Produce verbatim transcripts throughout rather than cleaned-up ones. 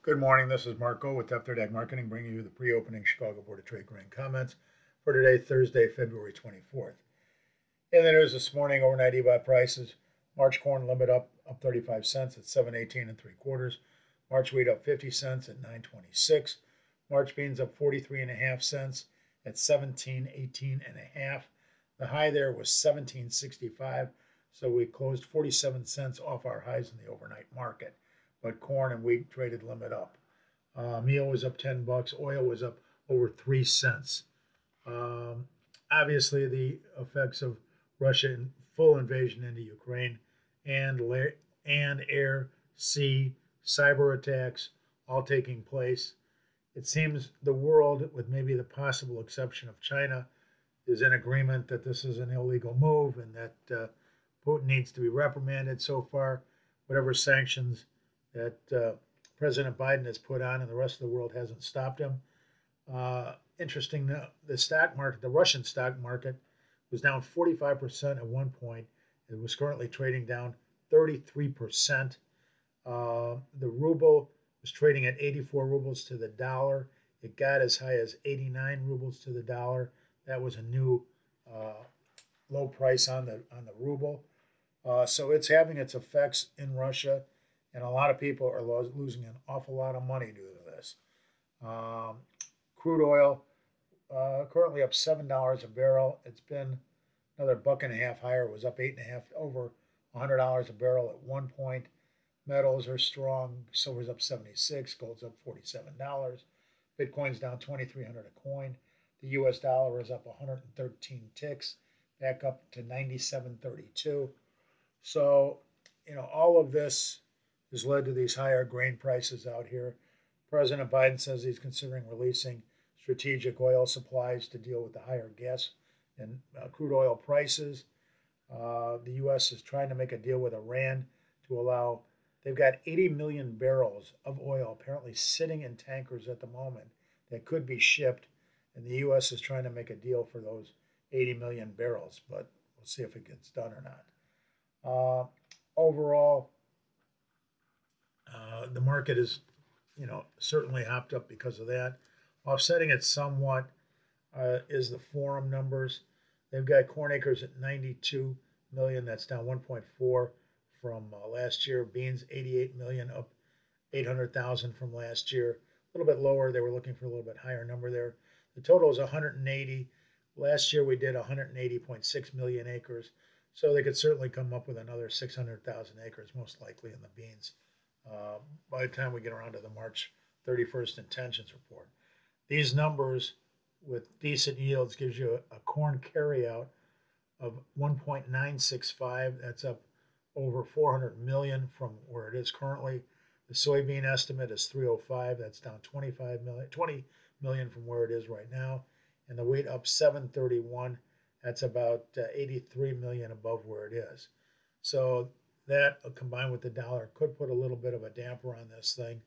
Good morning. This is Marco with Depth Ag Marketing, bringing you the pre-opening Chicago Board of Trade grain comments for today, Thursday, February twenty-fourth. In the news this morning, overnight E B O T prices: March corn limit up up thirty-five cents at seven eighteen and three quarters. March wheat up fifty cents at nine twenty-six. March beans up forty-three and a half cents at seventeen eighteen and a half. The high there was seventeen sixty-five, so we closed forty-seven cents off our highs in the overnight market. But corn and wheat traded limit up. Uh, meal was up ten bucks. Oil was up over three cents. Um, obviously, the effects of Russian full invasion into Ukraine and la- and air, sea, cyber attacks all taking place. It seems the world, with maybe the possible exception of China, is in agreement that this is an illegal move and that uh, Putin needs to be reprimanded. So far, whatever sanctions that uh, President Biden has put on and the rest of the world hasn't stopped him. Uh, interesting, uh, the stock market, the Russian stock market, was down forty-five percent at one point. It was currently trading down thirty-three percent. Uh, the ruble was trading at eighty-four rubles to the dollar. It got as high as eighty-nine rubles to the dollar. That was a new uh, low price on the on the ruble. Uh, so it's having its effects in Russia. And a lot of people are lo- losing an awful lot of money due to this. Um, crude oil uh, currently up seven dollars a barrel. It's been another buck and a half higher. It was up eight and a half, over one hundred dollars a barrel at one point. Metals are strong. Silver's up seventy-six. Gold's up forty-seven dollars. Bitcoin's down twenty-three hundred a coin. The U S dollar is up one hundred thirteen ticks, back up to ninety-seven thirty-two. So, you know, all of this has led to these higher grain prices out here. President Biden says he's considering releasing strategic oil supplies to deal with the higher gas and uh, crude oil prices. Uh, the U S is trying to make a deal with Iran to allow, they've got eighty million barrels of oil apparently sitting in tankers at the moment that could be shipped, and the U S is trying to make a deal for those eighty million barrels, but we'll see if it gets done or not. Uh, overall, Uh, the market is, you know, certainly hopped up because of that. Offsetting it somewhat uh, is the forum numbers. They've got corn acres at ninety-two million. That's down one point four from uh, last year. Beans eighty-eight million, up eight hundred thousand from last year. A little bit lower. They were looking for a little bit higher number there. The total is one hundred eighty. Last year we did one hundred eighty point six million acres. So they could certainly come up with another six hundred thousand acres, most likely in the beans. Uh, by the time we get around to the March thirty-first intentions report. These numbers with decent yields gives you a, a corn carryout of one point nine six five. That's up over four hundred million from where it is currently. The soybean estimate is three oh five. That's down twenty-five million, twenty million from where it is right now. And the wheat up seven thirty-one. That's about uh, eighty-three million above where it is. So that, uh, combined with the dollar, could put a little bit of a damper on this thing.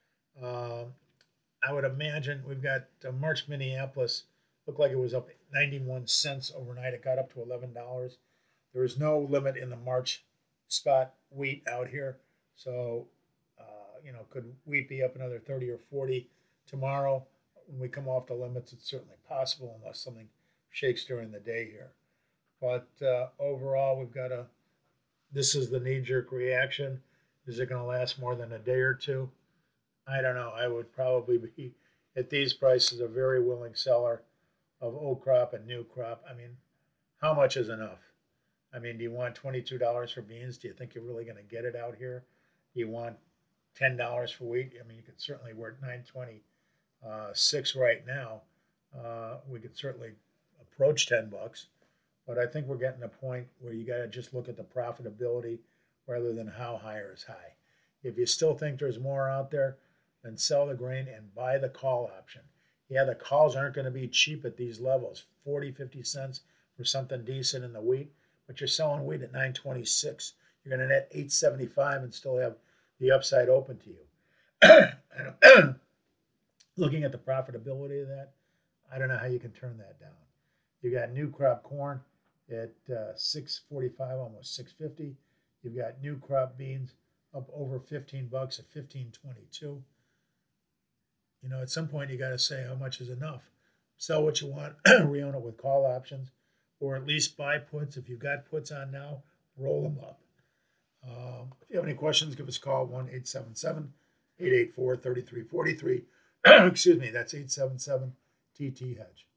Uh, I would imagine we've got uh, March Minneapolis, looked like it was up ninety-one cents overnight. It got up to eleven dollars. There is no limit in the March spot wheat out here. So, uh, you know, could wheat be up another thirty or forty tomorrow? When we come off the limits, it's certainly possible unless something shakes during the day here. But uh, overall, we've got a this is the knee-jerk reaction. Is it going to last more than a day or two? I don't know. I would probably be, at these prices, a very willing seller of old crop and new crop. I mean, how much is enough? I mean, do you want twenty-two dollars for beans? Do you think you're really going to get it out here? Do you want ten dollars for wheat? I mean, you could certainly, we're at nine twenty-six right now. Uh, we could certainly approach ten bucks. But I think we're getting to a point where you got to just look at the profitability rather than how high is high. If you still think there's more out there, then sell the grain and buy the call option. Yeah, the calls aren't going to be cheap at these levels, forty, fifty cents for something decent in the wheat, but you're selling wheat at nine twenty-six. You're going to net eight seventy-five and still have the upside open to you. Looking at the profitability of that, I don't know how you can turn that down. You got new crop corn at uh, six forty-five, almost six fifty. You've got new crop beans up over fifteen bucks at fifteen twenty-two. You know, at some point you got to say how much is enough. Sell what you want, re-own it with call options, or at least buy puts. If you've got puts on now, roll them up. Um, if you have any questions, give us a call, one eight seven seven, eight eight four, three three four three. Excuse me, that's eight seven seven T T Hedge.